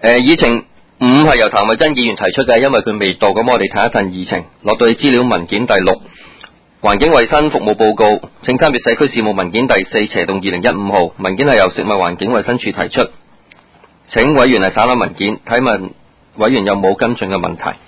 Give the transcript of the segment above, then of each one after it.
議程5係由譚惠珍議員提出嘅，因為佢未到，咁我哋睇一睇議程，落到去資料文件第6，環境衛生服務報告，請參閱社區事務文件第4/2015號，文件係由食物環境衛生署提出，請委員係省覽文件，睇問委員有冇跟進嘅問題。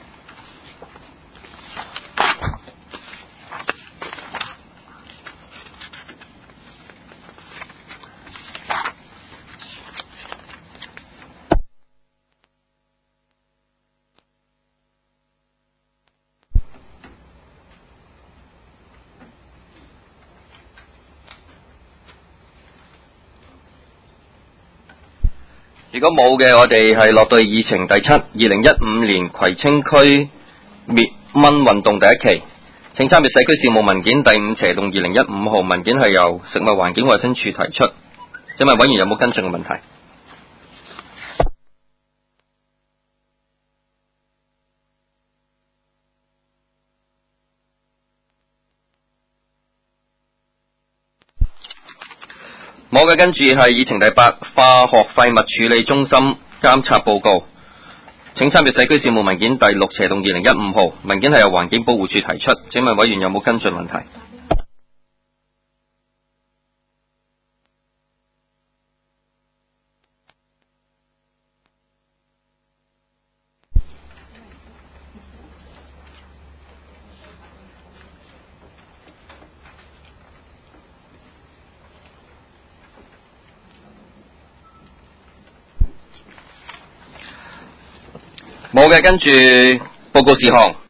如果冇嘅，我哋係落到議程第7 2015年葵青區滅蚊運動第1期，請參閱社區事務文件第5/2015號，文件係由食物環境衛生署提出，請問委員有冇跟進嘅問題？冇嘅，跟住係議程第8化學廢物處理中心監察報告，請參閱社區事務文件第6/2015號，文件係由環境保護署提出，請問委員有冇跟進問題？冇嘅，跟住報告事項。